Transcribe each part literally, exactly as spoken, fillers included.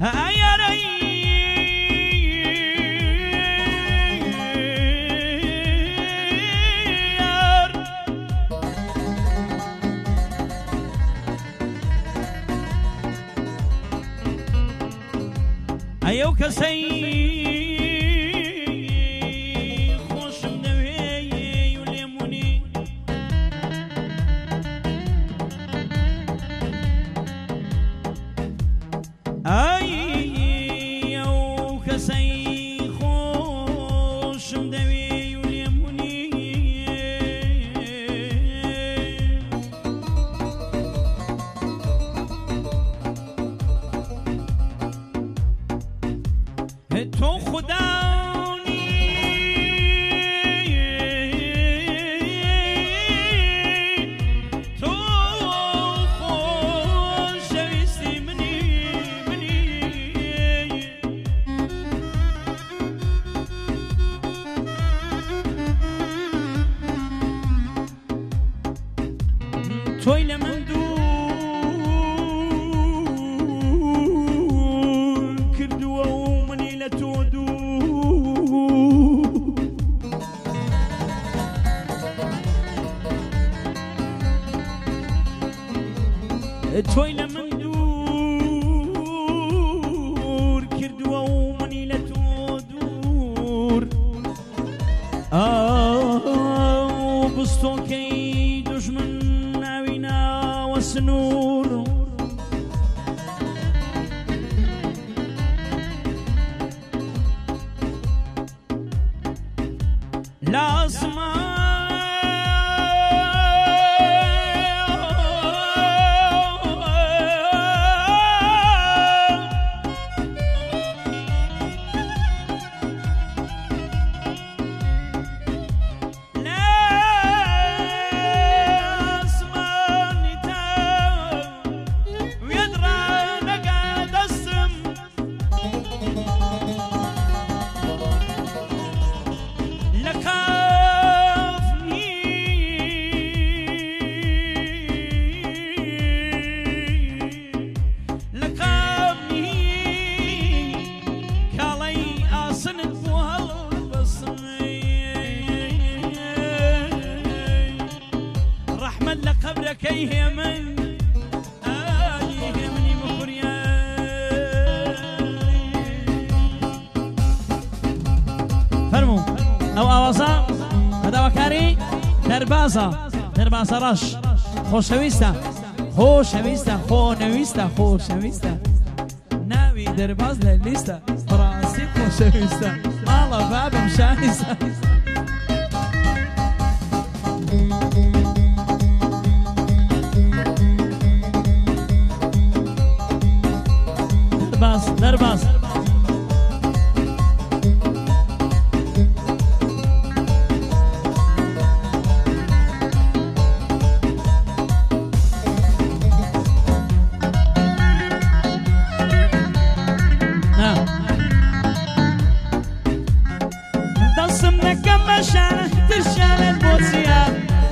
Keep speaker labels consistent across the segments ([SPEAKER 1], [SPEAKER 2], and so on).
[SPEAKER 1] ئەو کەسەی خۆشم دەوێ و لێمونی ئای ئەو کەسەی خۆشم دەوێ و لێمونی تۆ خوداونی تۆ خۆشەویستی منی منی تۆی لە من دوور کردووە و منی لە تۆ دوور تۆی لە من دوور کردووە و منی لە تۆ دوور ئاو بستۆکەی دوژمن ناوی ناوە سنوور لازمە لقبركي همن آي همني مكريا فرمو او اوازا هذا وكاري دربازا دربازا رش خوشويستا خوشويستا خونويستا خوشويستا ناوي درباز لليستا فراسي خوشويستا مالا بابم شايستا درباز دستم نکم بشانه ترشانه بوزیا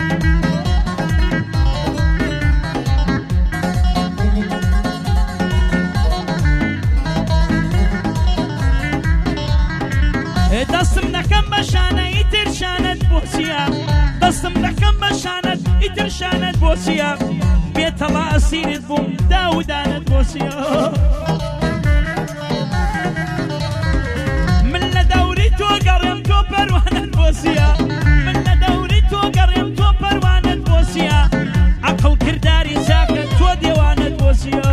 [SPEAKER 1] دستم نکم بشانه ایتر شانت بوسیا دستم نکم بشانه ایتر شانت بوسیا بیت الله اسیرت بوم داودانت بوسیا من لدوری تو قرم تو پروانت بوسیا من لدوری تو قرم تو پروانت بوسیا عقل کرداری ساکت تو دیوانت بوسیا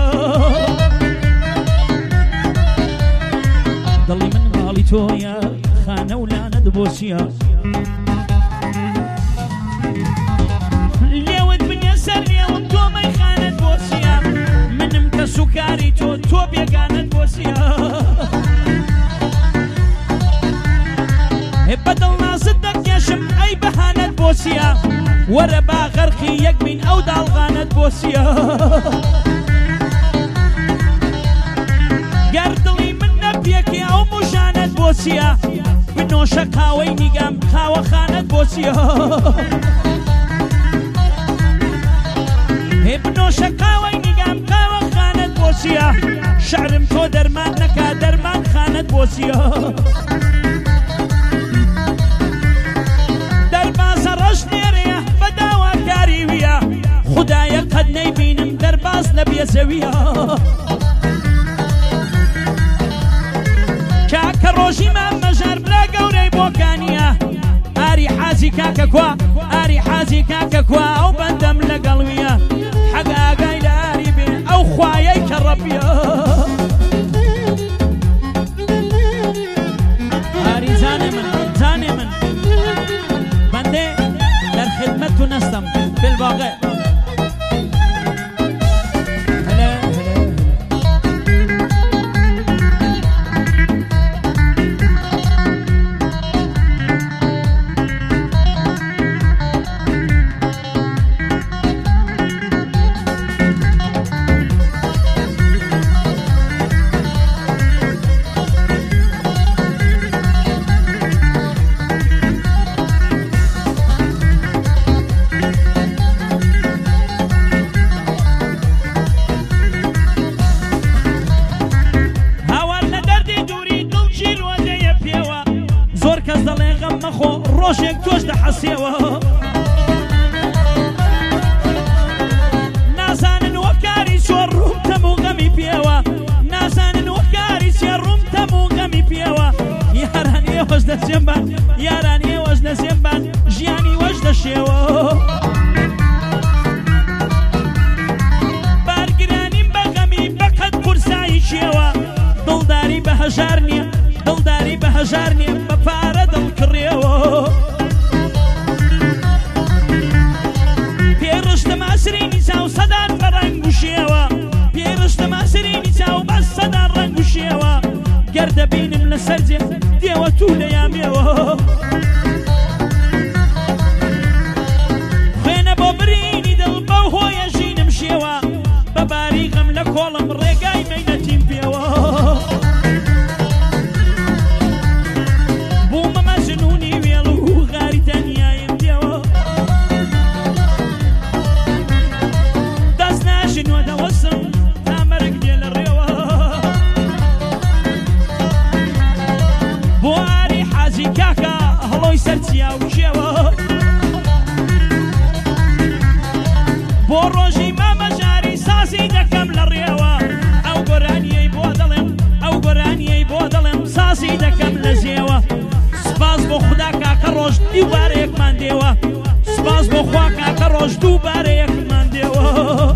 [SPEAKER 1] ضلی من غالی تویا خانه ولانا دبوسيا ليود من يسر ليود تو ما يخانت بوسيا من مكسوكاري تو تو بيقانت بوسيا بدل ما صدق يشم اي بهانت بوسيا وربا غرقي يقمن او دالغانت بوسيا قردلي من نبيك او مشانت بوسيا بنوشة قاوي نقام قاوة خانت بوسيا بنوشة قاوي نقام قاوة خانت بوسيا بۆچیە شعرم تۆ دەرمان نەکا دەرمان خانت بۆچیە دەربازە ڕەش نێرەیە بە داواکاری ویە خودایە قەت نەیبینم دەرباز لە بێزەویە کاکە ڕۆژیمان مەژار برا گەورەی بۆکانیە ئاری حازی کاکە کوا ئاری حازی کاکە کوا ئەو بەندەم لەگەڵویە حەگ ئاگای لە ئاری بێ ئەو خوایەی کە ڕەبیە ئاری جانێ من جانێ من بەندێ دەرخدمەت و نەستەم بالواقع ڕۆژێک تۆش دەحەسێەوە نازانن وەکاری چۆر ڕووم تەم و غەمی پێوە نازانن وەکاری چێ ڕووم تەم و غەمی پێوە یاران ئێوەش دەچێمبان یاران ئێوەش دەچێمبان ژیانی وەش دەشێوە بارگرانیم بە غەمی بەقەت قورسایی چێوە دڵداری بە هەژار نییە دڵداری بە هەژار نییە بە پارە دڵکڕێەوە پێڕشتە ماسرینی چاو سەدان بە ڕەنگ و شێوە پێڕشتە ماسرینی چاو بە سەدان ڕەنگ و شێوە گەر دەبینم لەسەر جێ دێوە تو لە یامێوە خوێنە بۆ برینی دڵ بەو هۆیە ژینم شێوە بە باری غەم لە کۆڵم ڕێگای مەینەتیم پێوە بوومە مەجنونی وێڵ و غاری تەنیایم دێوە دەست ناژنوە دەوەسم تا مەرگ دێ لە ڕێوە بۆ ئاری حاجی کاکە هەڵۆی سەر چیا و کێوە بۆ ڕۆژی مامەژاری سازی دەکەم لە ڕێوە ئەو گۆرانیەی بۆ دەڵێم ئەو گۆرانیەی بۆ دەڵێم سازی دەکەم لە زێوە سپاس بۆ خوددا کاکە ڕۆژ دووبارەیەکمان دێوە سپاس بۆ خوا کاکە ڕۆژ دووبارەیەکمان دێوە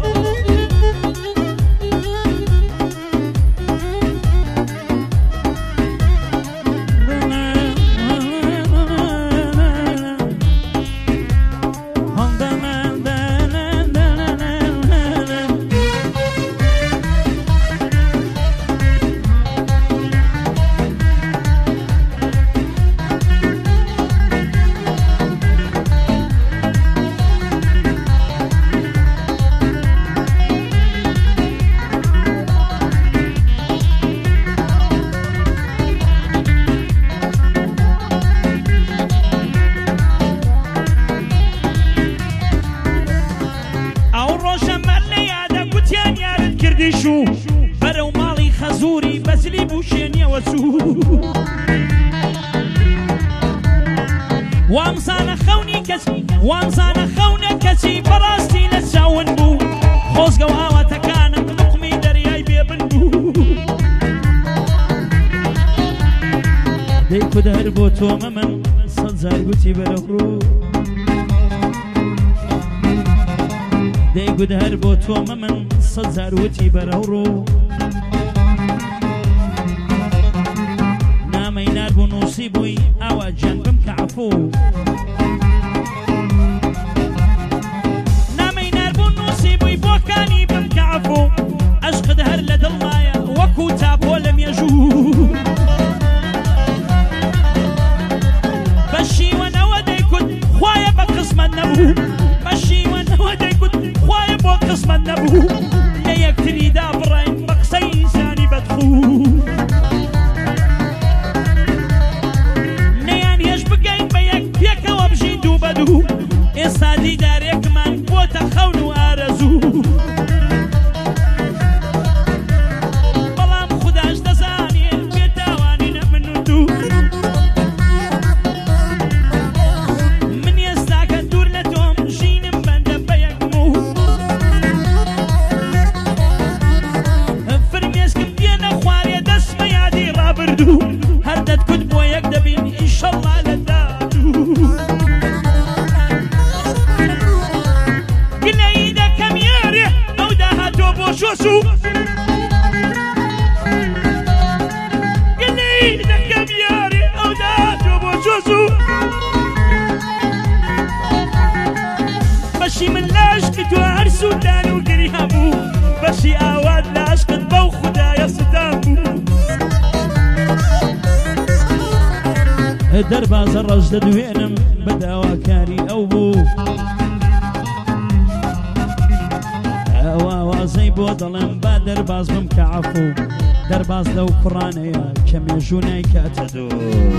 [SPEAKER 1] بەرەو ماڵی خەزووری بەزلی بوشێنیەوە چوو وامزانە خەونی کەچی وامزانە خەونە کەچی بەڕاستی لە چاون بوو خۆزگە و ئاواتەکانم نوقمی دەریای بێبن بوو دەی کودە هەر بۆ تۆمە من سەد جار گوتی بەرە ڕوو دەی گودە هەر بۆ تۆمە من سەد جار وتی بەرەو ڕوو نامەی نار بوو نووسی بووی ئاوا گیان بم کە عەفوو نامەی نار بوو نووسی بووی بۆکانی بم کە عەفوو عەشقت هەر لە دڵمایە وەکو تاپۆ لە مێژوو بە شیوەنەوە دەیکوت خوایە بە قسمەت نەبوو بە شیوەنەوە دەیکوت خوایە بۆ قسمەت نەبوو لە یەکتریدا بڕین بە قسەی ئینسانی بەدخوو نەیان هێش بگەین بە یەک پێکەوە بژین دوو بە دوو ئێستا دیدارێکمان بۆتە خەون و ئارەزوو دەربازە ڕەش دەدوێنم بە داواکاری ئەو بوو ئەووازەی بۆ دەڵێم با دەرباز بم کە عەفوو دەرباز لەو کوڕانەیە کە مێژوو کاتە دوو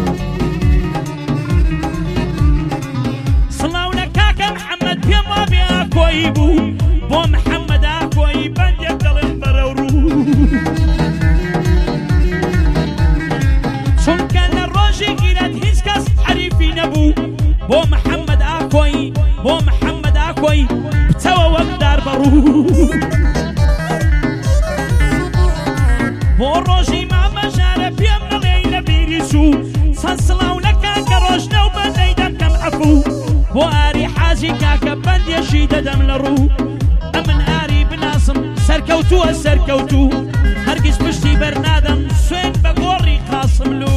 [SPEAKER 1] سڵاو لە کاکە محەممەد پێم وا بێ ئاکۆیی بوو بۆ محەممەد ئاکۆیی بەندێک دەڵێن بەرەو ڕوو چونکە لە ڕۆژێکی لەت هیچ کەس حەریفی نەبوو بۆ محەممەد ئاکۆیی بۆ محەممەد ئاکۆیی بچەوە وەک دار بەڕوو بۆ ڕۆژی مامەژارە پێم نەڵێی لە بیری چوو چەند سڵاو لە کاکە ڕۆژنە و بەندەی دەکەم عەفوو بۆ ئاری حاجی کاکە بەندێشی دەدەم لە ڕوو ئەمن ئاری بناسم سەرکەوتووە سەرکەوتوو هەرگیز پشتی بەرنادەم سوێن بە گۆڕی قاسملو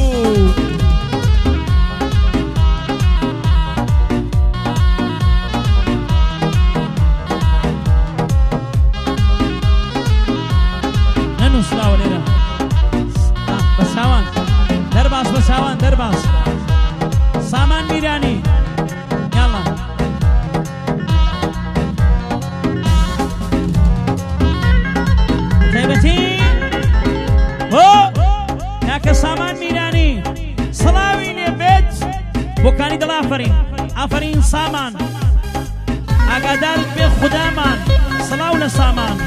[SPEAKER 1] نەنووسراوە لێرە بەساوان دەرباز بەساوان دەرباز سامان میرانی یاڵا تایبەتی بۆ کاکە سامان میرانی سڵاوی لێ بێت بۆکانی دڵ ئافەرین ئافەرین سامان ئاگادارت بێ خودامان سڵاو لە سامان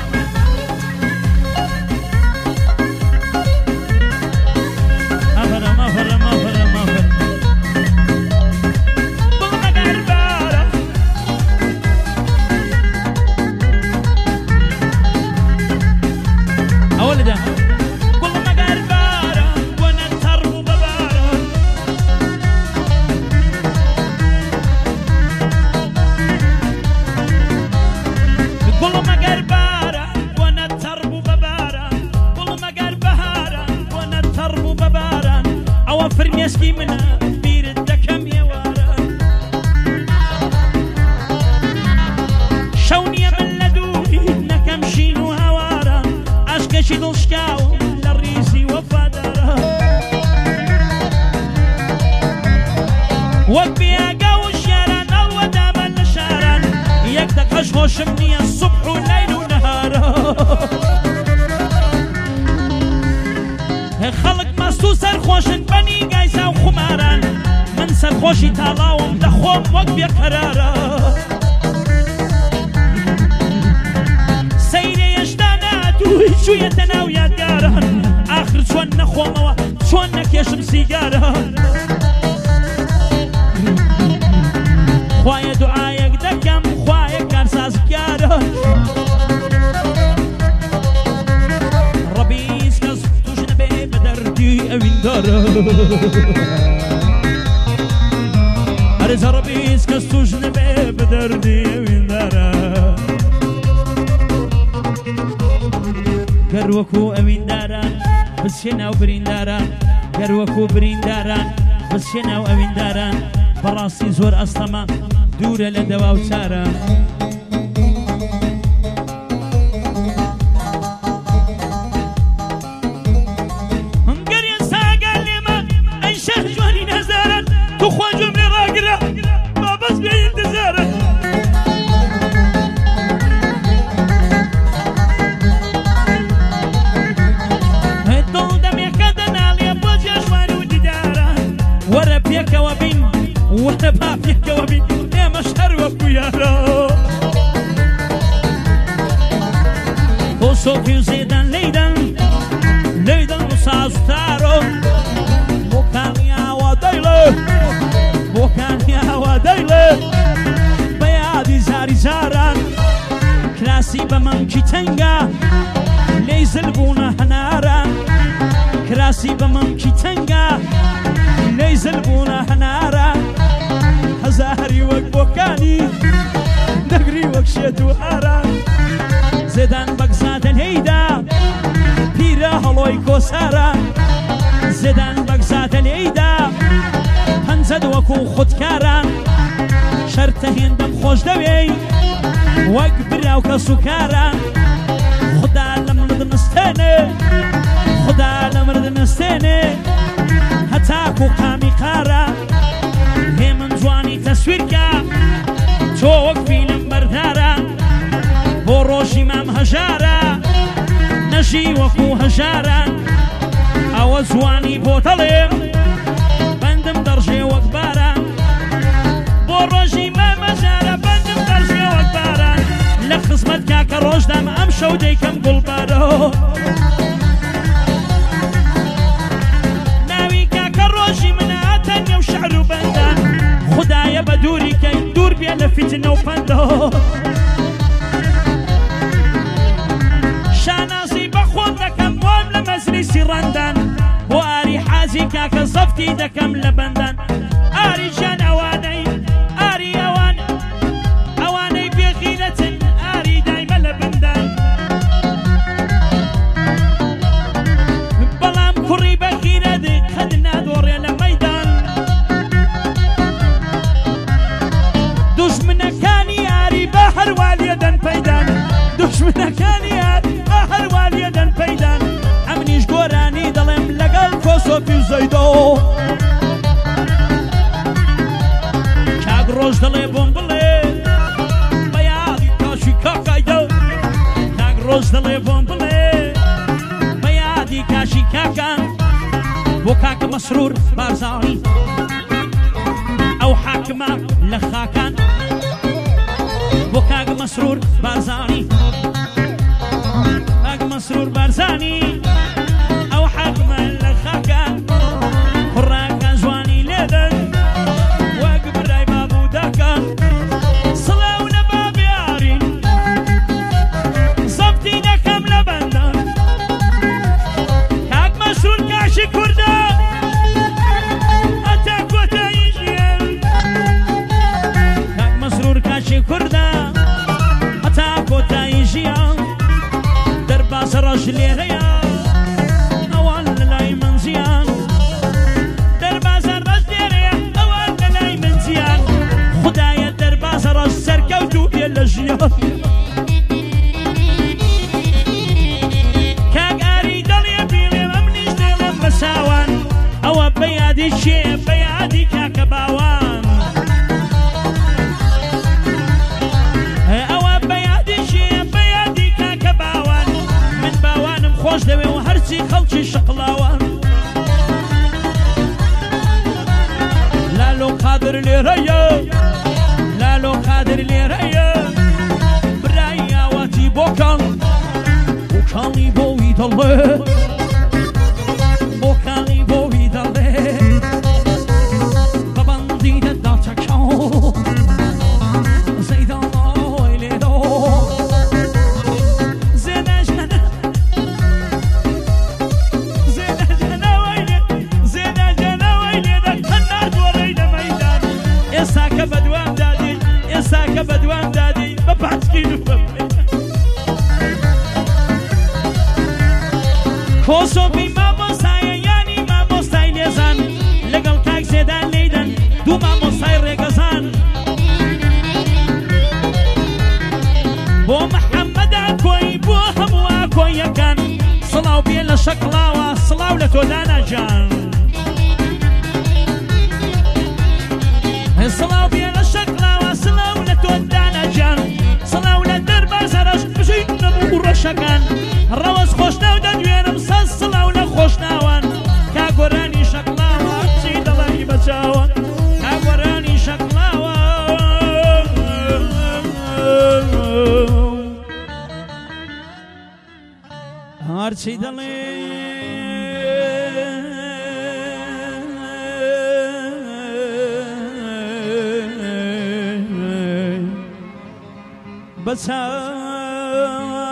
[SPEAKER 1] ئافەرم ئافەرم ئافەرم ئافەرم أولده قل ما قال بارا وانا الترب ببارا قل ما قال بارا وانا الترب ببارا قل ما قال بهارا وانا الترب ببارا أوفر يسكي منها بير الدكم يوارا شوني من لدوني نكم شينو هوارا عشقشي دڵشکاو لە ڕیزی وەفادارە وەک بێگا و شیاران ئەڵوەدامە لە شاران یەک دەقەش خۆشم نییە سوبح و لەیل و نەهارە خەڵک مەست و سەرخۆشن بەنی گایسا و خوماران من سەرخۆشی تاڵاوم دەخۆم وەک بێقەرارە سەیرە هێشتا شوية ناو يادگاران آخر چۆن نەخۆمەوە چۆن نەکێشم سیگارە خوایە دوعایەک دەکەم خوایە کارسازگارە ڕەبی هیچ کەس توش نەبێ بە دەردی ئەویندارە هەرزە ڕەبی هیچ کەس توش نەبێ بە دەردی ئەویندارە گەروەکو ئەوینداران بچێنە و برینداران گەروەکو برینداران بچێنە و ئەوینداران بەڕاستی زۆر ئەستەما دوورە لە دەوا و چارە هەنگەری ساگەر لێمە ئەی شەر جوانی نەزارن تو خوا گوێم لێ ڕاگرە با بەس بێ ئینتزارن وەرە پێکەوە بین وەرە با پێکەوە بین ئێمەش هەر وەکو یارە بۆ سۆفی و زێدان لەیدەن لەیدەن و سازتارۆ بۆکانی ئاوا دەیڵێ بۆکانی ئاوا دەیڵێ بە یادی زاری زاران کراسی بە مەمکی تەنگە لێی زل بوونە هەناران کراسی بە مەمکی تەنگە لێی زل بوونە هەنارە هەزاری وەک بۆکانی دەگری وەک شێت و ئارە زێدان بەگزاتە لێیدا پیرە هەڵۆی کۆسارە زێدان بەگزاتە لێیدا پەنجەد وەکو خودکارە شەرتە هێندەم خۆش دەوێی وەک براو کە سوکارە خدا لە مرد نستێنێ خدا لە مرد نستێنێ هەتاکو قامی قارە سوورکە تۆ وەک فیلم بەردارە بۆ ڕۆژی مام هەژارە نەژی وەکو هەژارە ئەوە جوانی بۆ دەڵێ بەندم دەڕژێ وەک باران بۆ ڕۆژی مام هەژارە بەندم دەڕژێ وەک باران لە خزمەت کاکە ڕۆژدام ئەم شەو دەیکەم گوڵبارە ناوی کاکە ڕۆژی منە هاتە نێو شەعر و بەندان خدایە بە دووری کەی دوور بێ لە فیتنە و پەندۆ شانازی بەخۆم دەکەم وام لە مەزلیسی ڕەندان بۆ ئاری حازی کاکە زەفتی دەکەم لە بەندان ئاری ژیان ئەوانەی ئاری ئەوان ئەوانەی بێغیرەتن ئاری دایمە لە بەندان بەڵام کوڕی بەغیرەت قەد نادۆڕێ لە مەیدان دوژمنەکانی ئاری بە هەروا لێدەن پەیدان دوژمنەکانی ئاری بە هەروا لێدەن پەیدان ئەمنیش گۆرانی دەڵێم لەگەڵ کۆسۆفی و زەیدۆ کاک ڕۆژ دەڵێ بۆم بڵێ بە یادی کاشی کاکایدە کاک ڕۆژ دەڵێ بۆم بڵێ بە یادی کاشی کاکە بۆ کاکە مەسرور بارزانی ئەو حاکمە لە خاکان بۆ کاکە مەسرور بارزانی کاکە مەسرور بارزانی ئەو حاکمە لە خاکان کوڕاکە جوانی لێدەن وەک برای بابوو داکەن سڵاو لە بابی ئارین زەفتی دەکەم لە بەندان کاک مەسرور کاشی کوردە هەتا کۆتایی ژیان کاک مەسرور کاشی کوردە هەتا کۆتایی ژیان دەرباسە ڕەش لێرەیە ئەوان لە لای من زیان دەرباسە ڕەش لێرەیە ئەوان لە لای من زیان خدایە دەرباسە ڕەش سەرکەوتوو بێ لە ژیان کاک ئاری دەڵێ بیڵێم ئەمنیش دێڵم بە ساوان ئەوە بە یادی چێ بە یادی کاکە باوان ئەوە بە یادی چێ بە یادی کاکە باوان من باوانم خۆش دەوێ و هەرچی خەڵکی شقڵاوان لالۆ قادر لێرەیە لالۆ قادر لێرەیە برای یاواتی بۆکان بۆکانی بۆوی دەڵێ بۆکانی بۆوی دەڵێ بەبەندی دەدا چەکشاو زەیداڵای لێدۆ زێنە ژەنە زێنە ژەنەوەی لێ زێنە ژەنەوەی لێدە هەنار دۆڕەی لە مەیدان ئێستا کە بەدوام دادی ئێستا کە بەدوام دادی بە پاچکین و بە کۆسۆفی مامۆستایە یانی مامۆستای لێزان لەگەڵ کاک زێدان لێیدەن دوو مامۆستای ڕێگەزان بۆ محەممەدا کۆی بۆ هەمووە کۆیەکان سڵاو بێ لە شەکڵاوە سڵاو لە تۆ داناجان سڵاو بێ لە شەکڵاوە سڵاو لە تۆ داناجان سڵاو لە دەرباسە ڕەش بژین نەبوو ڕەشەکان ڕەوەز خۆشناو دەدوێنم سەز سڵاو لە خۆشناوان کاگۆرانی شەکڵاوە چی دەڵی بەچاوان کاگۆرانی شەکڵاوە هەرچی دەڵێ بەچاو